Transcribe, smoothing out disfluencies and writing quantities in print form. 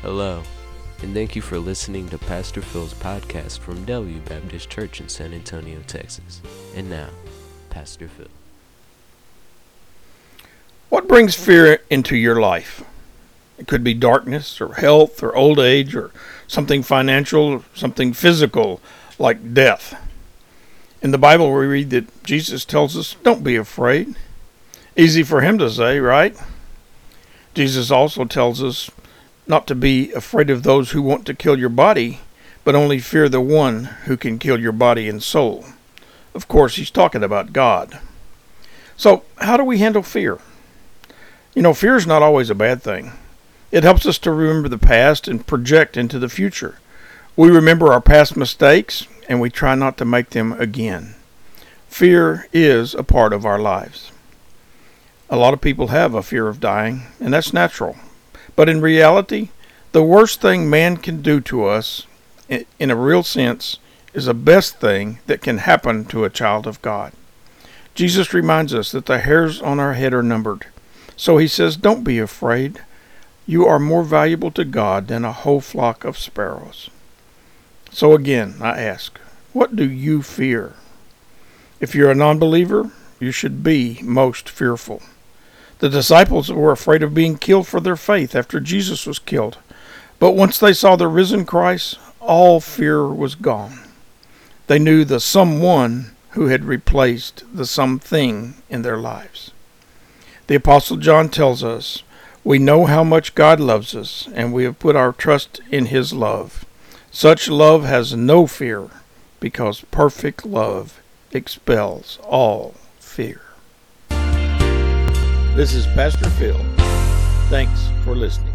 Hello, and thank you for listening to Pastor Phil's podcast from Delview Baptist Church in San Antonio, Texas. And now, Pastor Phil. What brings fear into your life? It could be darkness or health or old age or something financial, something physical like death. In the Bible we read that Jesus tells us, don't be afraid. Easy for him to say, right? Jesus also tells us not to be afraid of those who want to kill your body, but only fear the one who can kill your body and soul. Of course, he's talking about God. So, how do we handle fear? Fear is not always a bad thing. It helps us to remember the past and project into the future. We remember our past mistakes, and we try not to make them again. Fear is a part of our lives. A lot of people have a fear of dying, and that's natural. But in reality, the worst thing man can do to us, in a real sense, is the best thing that can happen to a child of God. Jesus reminds us that the hairs on our head are numbered. So he says, don't be afraid. You are more valuable to God than a whole flock of sparrows. So again, I ask, what do you fear? If you're a non-believer, you should be most fearful. The disciples were afraid of being killed for their faith after Jesus was killed. But once they saw the risen Christ, all fear was gone. They knew the someone who had replaced the something in their lives. The Apostle John tells us, we know how much God loves us, and we have put our trust in his love. Such love has no fear, because perfect love expels all fear. This is Pastor Phil. Thanks for listening.